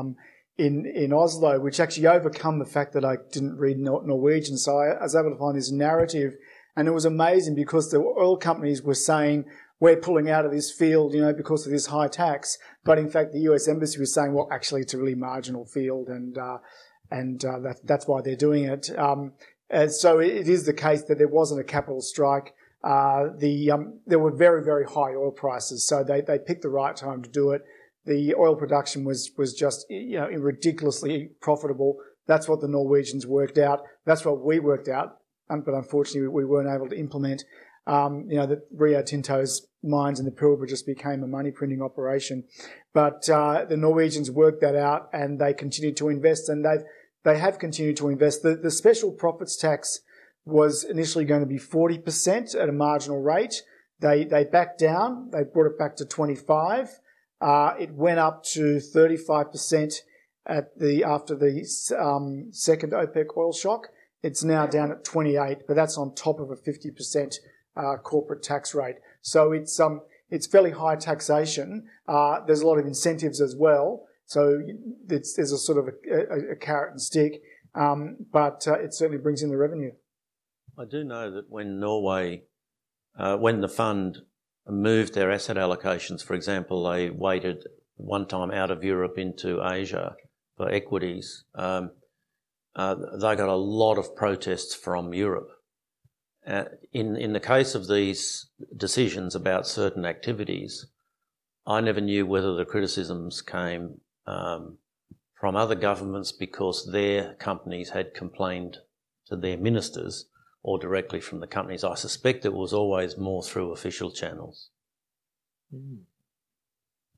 Speaker 3: in Oslo, which actually overcome the fact that I didn't read Norwegian. So I was able to find this narrative, and it was amazing because the oil companies were saying, we're pulling out of this field, because of this high tax. But in fact, the US Embassy was saying, well, actually, it's a really marginal field, and that's why they're doing it. And so it is the case that there wasn't a capital strike. There were very, very high oil prices, so they picked the right time to do it. The oil production was just ridiculously profitable. That's what the Norwegians worked out. That's what we worked out, but unfortunately we weren't able to implement. That Rio Tinto's mines in the Pilbara just became a money printing operation. But the Norwegians worked that out, and they continued to invest, and they have continued to invest. The special profits tax was initially going to be 40% at a marginal rate. They backed down. They brought it back to 25%. It went up to 35% after the second OPEC oil shock. It's now down at 28%, but that's on top of a 50% corporate tax rate. So it's fairly high taxation. There's a lot of incentives as well. So there's a sort of a carrot and stick, but it certainly brings in the revenue.
Speaker 4: I do know that when Norway, when the fund moved their asset allocations, for example, they weighted one time out of Europe into Asia for equities, they got a lot of protests from Europe. In the case of these decisions about certain activities, I never knew whether the criticisms came from other governments because their companies had complained to their ministers or directly from the companies. I suspect it was always more through official channels.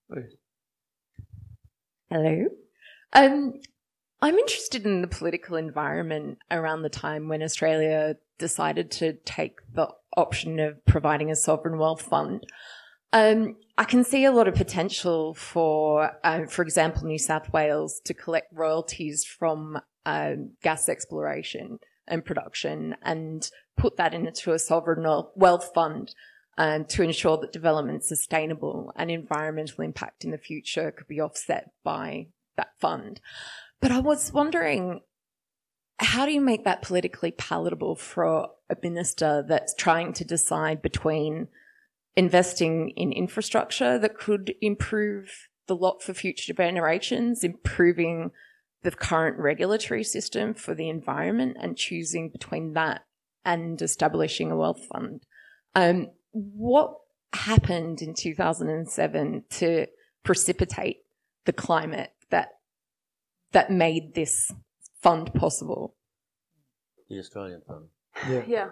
Speaker 1: Please.
Speaker 6: Hello. I'm interested in the political environment around the time when Australia decided to take the option of providing a sovereign wealth fund. I can see a lot of potential for example, New South Wales to collect royalties from gas exploration and production and put that into a sovereign wealth fund to ensure that development is sustainable and environmental impact in the future could be offset by that fund. But I was wondering, how do you make that politically palatable for a minister that's trying to decide between investing in infrastructure that could improve the lot for future generations, improving the current regulatory system for the environment, and choosing between that and establishing a wealth fund? What happened in 2007 to precipitate the climate that made this fund possible?
Speaker 4: The Australian fund.
Speaker 2: Yeah.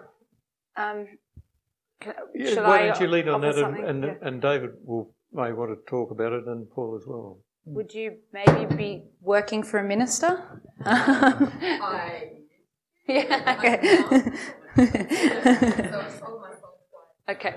Speaker 1: Why don't you lead on that,
Speaker 2: something?
Speaker 1: and David may want to talk about it, and Paul as well.
Speaker 2: Would you maybe be working for a minister? Okay.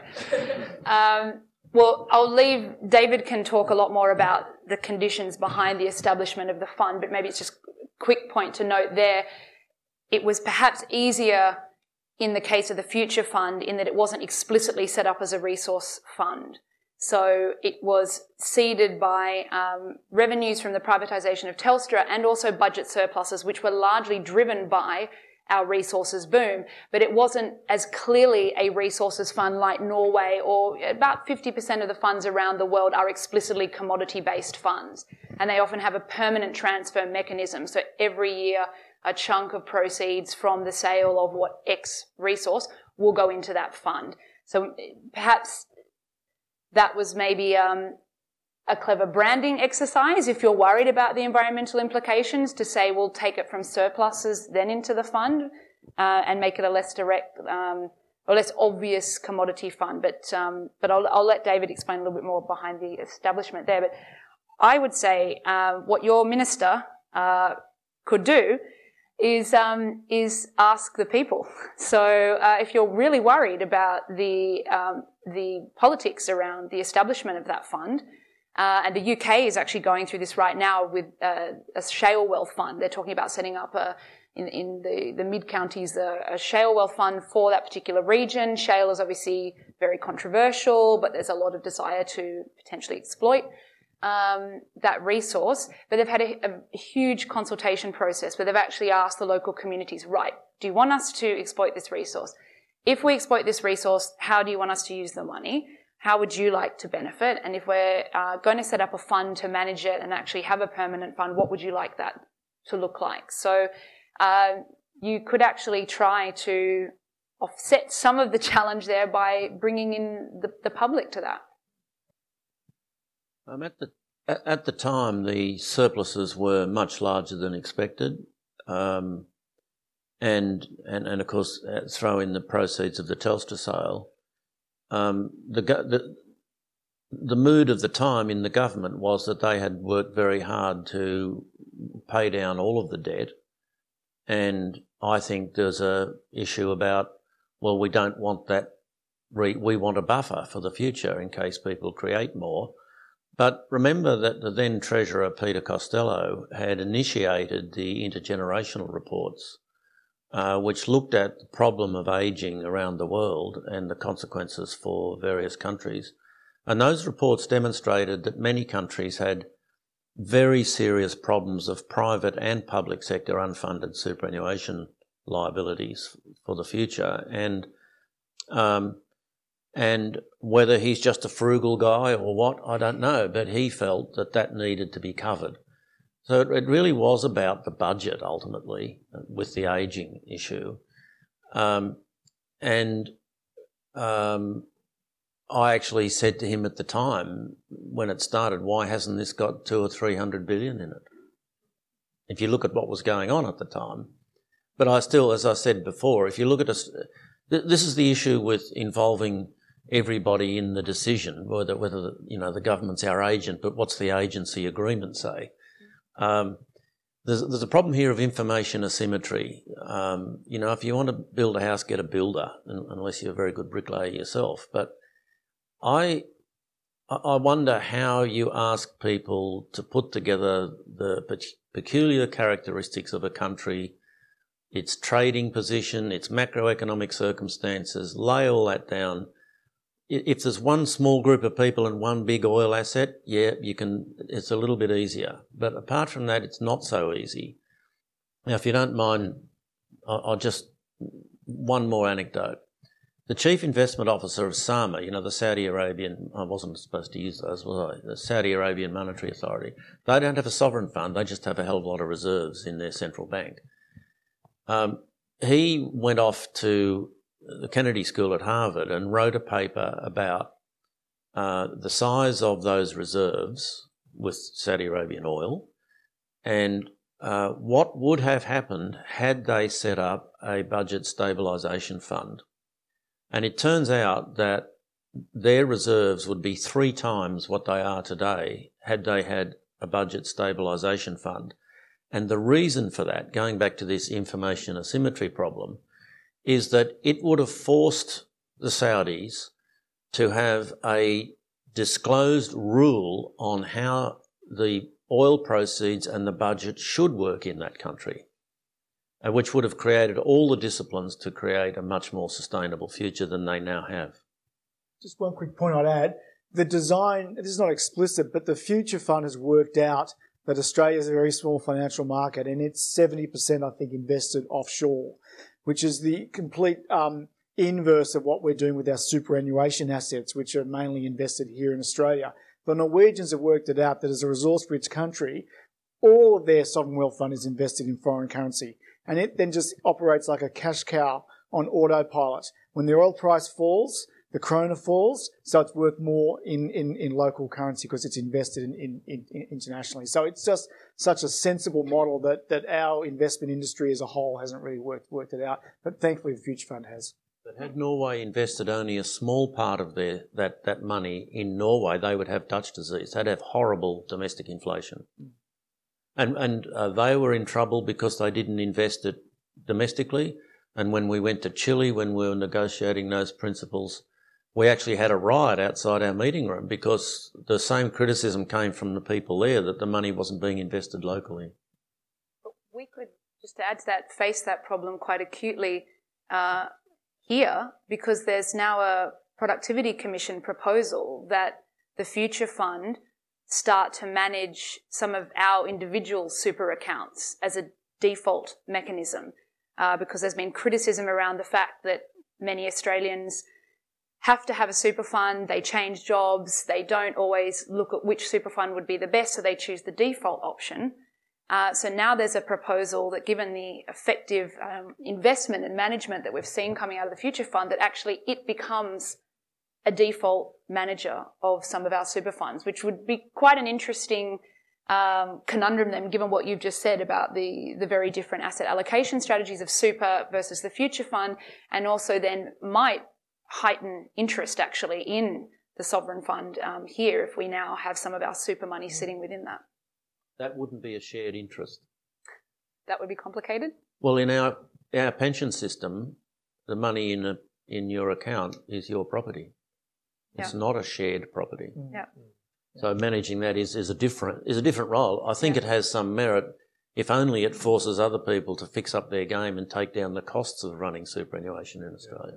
Speaker 2: Well, I'll leave. David can talk a lot more about the conditions behind the establishment of the fund, but maybe it's just a quick point to note there. It was perhaps easier in the case of the Future Fund in that it wasn't explicitly set up as a resource fund. So it was seeded by revenues from the privatisation of Telstra and also budget surpluses, which were largely driven by our resources boom. But it wasn't as clearly a resources fund like Norway, or about 50% of the funds around the world are explicitly commodity-based funds. And they often have a permanent transfer mechanism. So every year, a chunk of proceeds from the sale of what X resource will go into that fund. So perhaps that was maybe a clever branding exercise if you're worried about the environmental implications, to say we'll take it from surpluses then into the fund and make it a less direct or less obvious commodity fund. But I'll let David explain a little bit more behind the establishment there. But I would say what your minister could do is ask the people. So if you're really worried about the politics around the establishment of that fund, and the UK is actually going through this right now with a shale wealth fund. They're talking about setting up in the mid-counties a shale wealth fund for that particular region. Shale is obviously very controversial, but there's a lot of desire to potentially exploit that resource. But they've had a huge consultation process where they've actually asked the local communities, right, do you want us to exploit this resource? If we exploit this resource, how do you want us to use the money? How would you like to benefit? And if we're going to set up a fund to manage it and actually have a permanent fund, what would you like that to look like? So you could actually try to offset some of the challenge there by bringing in the public to that.
Speaker 4: At the time, the surpluses were much larger than expected, and of course, throw in the proceeds of the Telstra sale. The mood of the time in the government was that they had worked very hard to pay down all of the debt, and I think there's a issue about, well, we don't want that. We want a buffer for the future in case people create more. But remember that the then Treasurer, Peter Costello, had initiated the intergenerational reports, which looked at the problem of ageing around the world and the consequences for various countries. And those reports demonstrated that many countries had very serious problems of private and public sector unfunded superannuation liabilities for the future. And whether he's just a frugal guy or what, I don't know, but he felt that needed to be covered. So it really was about the budget ultimately with the ageing issue. I actually said to him at the time when it started, why hasn't this got 200 or 300 billion in it? If you look at what was going on at the time. But I still, as I said before, if you look at this is the issue with involving everybody in the decision, whether the government's our agent, but what's the agency agreement say? There's a problem here of information asymmetry. If you want to build a house, get a builder, unless you're a very good bricklayer yourself. But I wonder how you ask people to put together the peculiar characteristics of a country, its trading position, its macroeconomic circumstances, lay all that down. If there's one small group of people and one big oil asset, it's a little bit easier. But apart from that, it's not so easy. Now, if you don't mind, I'll just, one more anecdote. The chief investment officer of SAMA, the Saudi Arabian, I wasn't supposed to use those, was I? The Saudi Arabian Monetary Authority. They don't have a sovereign fund, they just have a hell of a lot of reserves in their central bank. He went off to the Kennedy School at Harvard and wrote a paper about the size of those reserves with Saudi Arabian oil and what would have happened had they set up a budget stabilisation fund. And it turns out that their reserves would be 3 times what they are today had they had a budget stabilisation fund. And the reason for that, going back to this information asymmetry problem, is that it would have forced the Saudis to have a disclosed rule on how the oil proceeds and the budget should work in that country, which would have created all the disciplines to create a much more sustainable future than they now have.
Speaker 3: Just one quick point I'd add. The design, this is not explicit, but the Future Fund has worked out that Australia is a very small financial market and it's 70%, I think, invested offshore, which is the complete inverse of what we're doing with our superannuation assets, which are mainly invested here in Australia. The Norwegians have worked it out that as a resource-rich country, all of their sovereign wealth fund is invested in foreign currency. And it then just operates like a cash cow on autopilot. When the oil price falls, the krona falls, so it's worth more in local currency because it's invested in internationally. So it's just such a sensible model that our investment industry as a whole hasn't really worked it out. But thankfully, the Future Fund has.
Speaker 4: But had Norway invested only a small part of that money in Norway, they would have Dutch disease. They'd have horrible domestic inflation. And they were in trouble because they didn't invest it domestically. And when we went to Chile, when we were negotiating those principles, we actually had a riot outside our meeting room because the same criticism came from the people there that the money wasn't being invested locally.
Speaker 2: But we could, just to add to that, face that problem quite acutely here because there's now a Productivity Commission proposal that the Future Fund start to manage some of our individual super accounts as a default mechanism because there's been criticism around the fact that many Australians have to have a super fund, they change jobs, they don't always look at which super fund would be the best, so they choose the default option. So now there's a proposal that given the effective investment and management that we've seen coming out of the Future Fund, that actually it becomes a default manager of some of our super funds, which would be quite an interesting conundrum then, given what you've just said about the very different asset allocation strategies of super versus the Future Fund, and also then might heighten interest actually in the sovereign fund here if we now have some of our super money sitting within that.
Speaker 4: That wouldn't be a shared interest.
Speaker 2: That would be complicated?
Speaker 4: Well, in our pension system, the money in your account is your property. It's not a shared property.
Speaker 2: Yeah.
Speaker 4: So managing that is a different role. I think it has some merit if only it forces other people to fix up their game and take down the costs of running superannuation in Australia.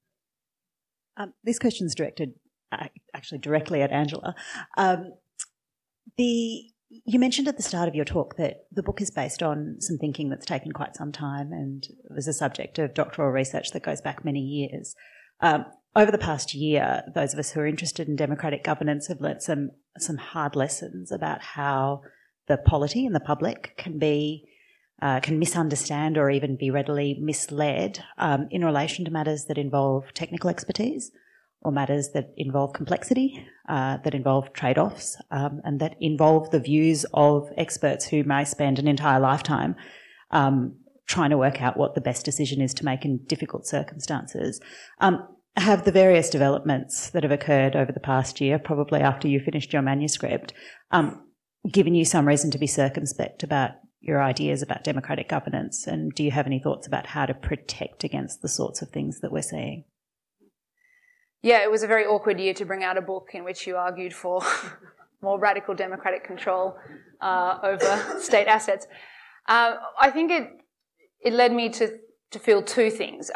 Speaker 7: This question is directed actually directly at Angela. You mentioned at the start of your talk that the book is based on some thinking that's taken quite some time and was a subject of doctoral research that goes back many years. Over the past year, those of us who are interested in democratic governance have learnt some hard lessons about how the polity and the public can misunderstand or even be readily misled in relation to matters that involve technical expertise or matters that involve complexity, that involve trade-offs, and that involve the views of experts who may spend an entire lifetime trying to work out what the best decision is to make in difficult circumstances. have the various developments that have occurred over the past year, probably after you finished your manuscript, given you some reason to be circumspect about your ideas about democratic governance? And do you have any thoughts about how to protect against the sorts of things that we're seeing?
Speaker 2: Yeah, it was a very awkward year to bring out a book in which you argued for more radical democratic control over state assets. I think it led me to feel two things.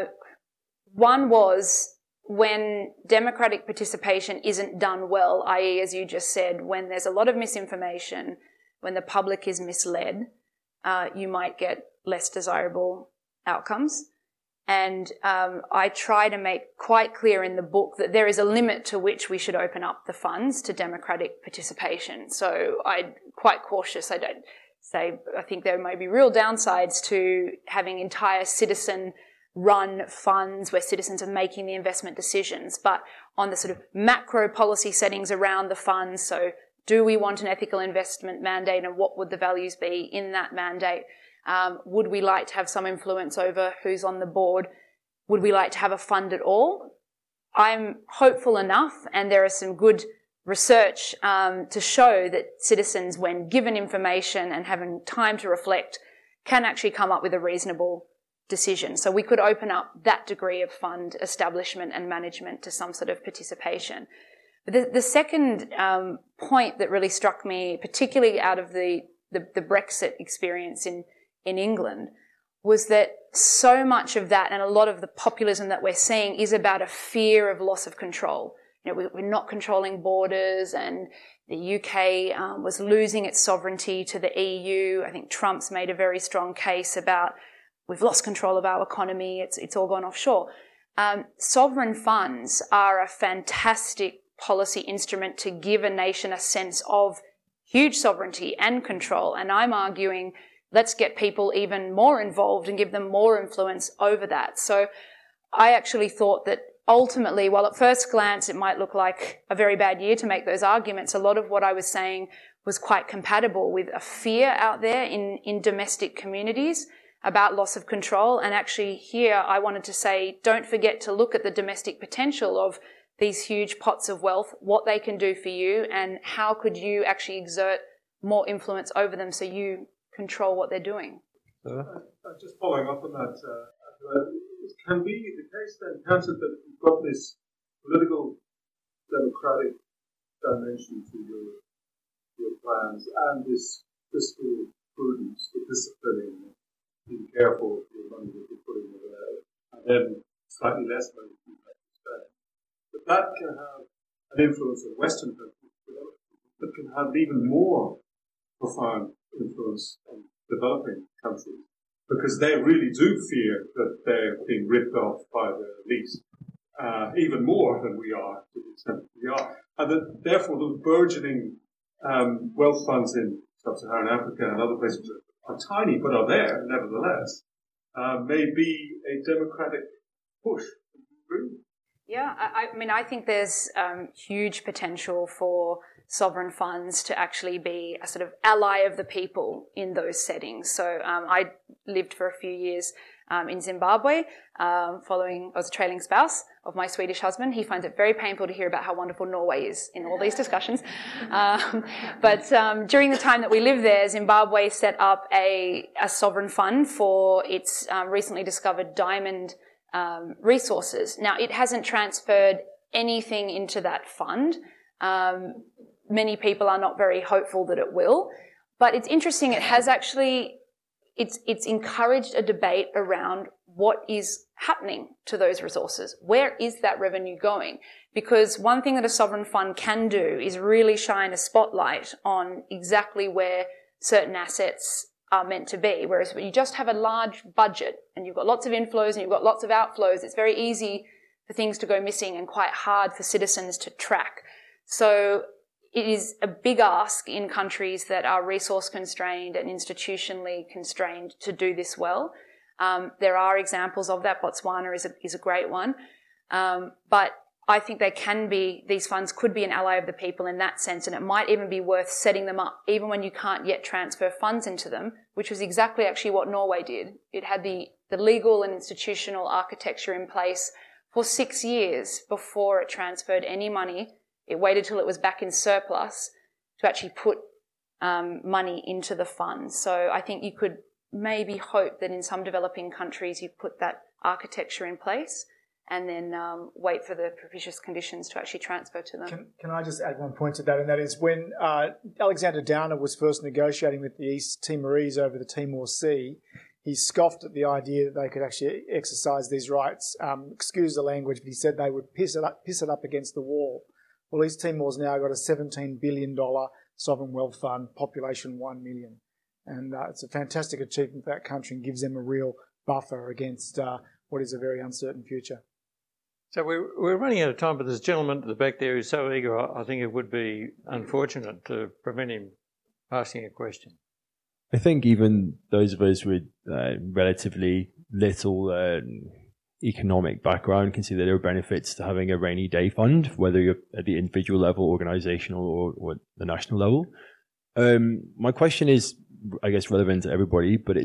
Speaker 2: One was when democratic participation isn't done well, i.e., as you just said, when there's a lot of misinformation, when the public is misled, you might get less desirable outcomes. And I try to make quite clear in the book that there is a limit to which we should open up the funds to democratic participation. So I'm quite cautious. I don't say, I think there may be real downsides to having entire citizen-run funds where citizens are making the investment decisions. But on the sort of macro policy settings around the funds, so do we want an ethical investment mandate and what would the values be in that mandate? Would we like to have some influence over who's on the board? Would we like to have a fund at all? I'm hopeful enough, and there is some good research to show that citizens, when given information and having time to reflect, can actually come up with a reasonable decision. So we could open up that degree of fund establishment and management to some sort of participation. But the second point that really struck me, particularly out of the Brexit experience in England, was that so much of that and a lot of the populism that we're seeing is about a fear of loss of control. You know, we're not controlling borders, and the UK was losing its sovereignty to the EU. I think Trump's made a very strong case about we've lost control of our economy. It's all gone offshore. Sovereign funds are a fantastic policy instrument to give a nation a sense of huge sovereignty and control. And I'm arguing let's get people even more involved and give them more influence over that. So I actually thought that ultimately, while at first glance it might look like a very bad year to make those arguments, a lot of what I was saying was quite compatible with a fear out there in domestic communities about loss of control. And actually here I wanted to say, don't forget to look at the domestic potential of these huge pots of wealth, what they can do for you, and how could you actually exert more influence over them so you control what they're doing.
Speaker 8: Just following up on that, it can be the case then, can't it, that you've got this political democratic dimension to your plans and this fiscal prudence, the discipline, being careful with the money that you're putting away, and then slightly less money you have to spend. But that can have an influence on Western countries, but can have even more profound influence on developing countries, because they really do fear that they're being ripped off by the elite, even more than we are, to the extent that we are. And that therefore those burgeoning wealth funds in sub-Saharan Africa and other places are tiny, but are there nevertheless, may be a democratic push.
Speaker 2: Yeah, I think there's huge potential for sovereign funds to actually be a sort of ally of the people in those settings. So I lived for a few years in Zimbabwe, I was a trailing spouse of my Swedish husband. He finds it very painful to hear about how wonderful Norway is in all these discussions. But during the time that we lived there, Zimbabwe set up a sovereign fund for its recently discovered diamond resources. Now, it hasn't transferred anything into that fund. Many people are not very hopeful that it will. But it's interesting, it has actually, it's encouraged a debate around what is happening to those resources. Where is that revenue going? Because one thing that a sovereign fund can do is really shine a spotlight on exactly where certain assets are meant to be. Whereas when you just have a large budget and you've got lots of inflows and you've got lots of outflows, it's very easy for things to go missing and quite hard for citizens to track. So it is a big ask in countries that are resource constrained and institutionally constrained to do this well. There are examples of that. Botswana is a great one. But I think these funds could be an ally of the people in that sense, and it might even be worth setting them up even when you can't yet transfer funds into them, which was exactly actually what Norway did. It had the legal and institutional architecture in place for 6 years before it transferred any money. It waited till it was back in surplus to actually put money into the fund. So I think you could maybe hope that in some developing countries you put that architecture in place and then wait for the propitious conditions to actually transfer to them.
Speaker 3: Can I just add one point to that, and that is when Alexander Downer was first negotiating with the East Timorese over the Timor Sea, he scoffed at the idea that they could actually exercise these rights. Excuse the language, but he said they would piss it up against the wall. Well, East Timor's now got a $17 billion sovereign wealth fund, population 1 million. And it's a fantastic achievement for that country and gives them a real buffer against what is a very uncertain future.
Speaker 1: So we're running out of time, but this gentleman at the back there is so eager, I think it would be unfortunate to prevent him asking a question.
Speaker 9: I think even those of us with relatively little economic background can see that there are benefits to having a rainy day fund, whether you're at the individual level, organizational, or the national level. My question is, I guess, relevant to everybody, but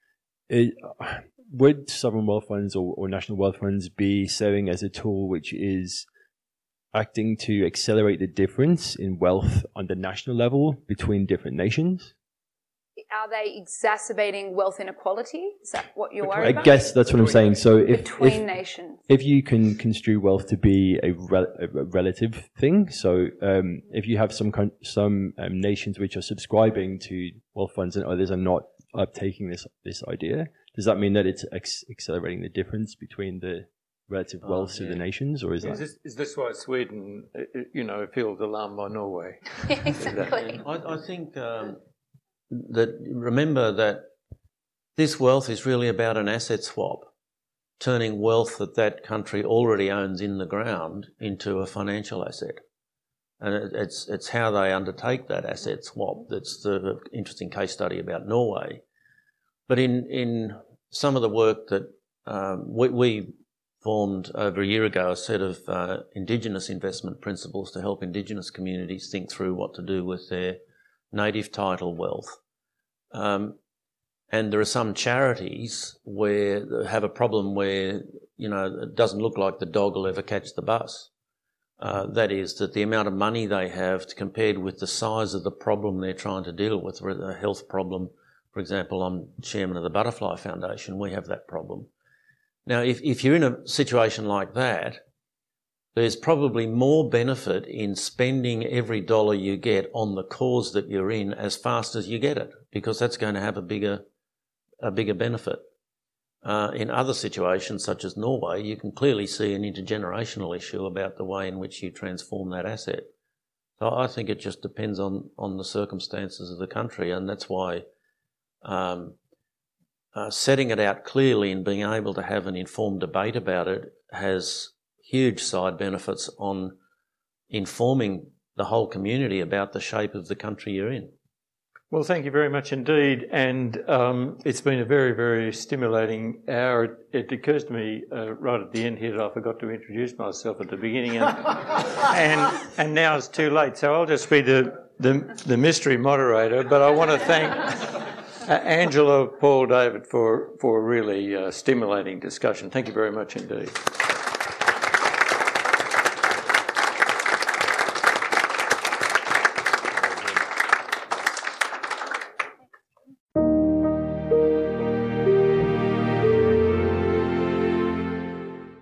Speaker 9: would sovereign wealth funds or national wealth funds be serving as a tool which is acting to accelerate the difference in wealth on the national level between different nations?
Speaker 2: Are they exacerbating wealth inequality? Is that what you're worried about?
Speaker 9: I guess that's what I'm saying. So
Speaker 2: between nations.
Speaker 9: If you can construe wealth to be a relative thing, so if you have some nations which are subscribing to wealth funds and others are not uptaking this idea, does that mean that it's accelerating the difference between the relative wealth of the nations, or is
Speaker 1: this why Sweden, feels alarmed by Norway?
Speaker 2: Exactly.
Speaker 4: I think that remember that this wealth is really about an asset swap, turning wealth that country already owns in the ground into a financial asset. And it's how they undertake that asset swap that's the interesting case study about Norway. But in some of the work that we formed over a year ago, a set of Indigenous investment principles to help Indigenous communities think through what to do with their native title wealth. And there are some charities where they have a problem where, it doesn't look like the dog will ever catch the bus. That is, that the amount of money they have compared with the size of the problem they're trying to deal with, a health problem. For example, I'm chairman of the Butterfly Foundation. We have that problem. Now, if you're in a situation like that, there's probably more benefit in spending every dollar you get on the cause that you're in as fast as you get it, because that's going to have a bigger benefit. In other situations, such as Norway, you can clearly see an intergenerational issue about the way in which you transform that asset. So I think it just depends on the circumstances of the country, and that's why setting it out clearly and being able to have an informed debate about it has huge side benefits on informing the whole community about the shape of the country you're in.
Speaker 1: Well, thank you very much indeed, and it's been a very, very stimulating hour. It occurs to me right at the end here that I forgot to introduce myself at the beginning, and now it's too late, so I'll just be the mystery moderator, but I want to thank Angela, Paul, David for a really stimulating discussion. Thank you very much indeed.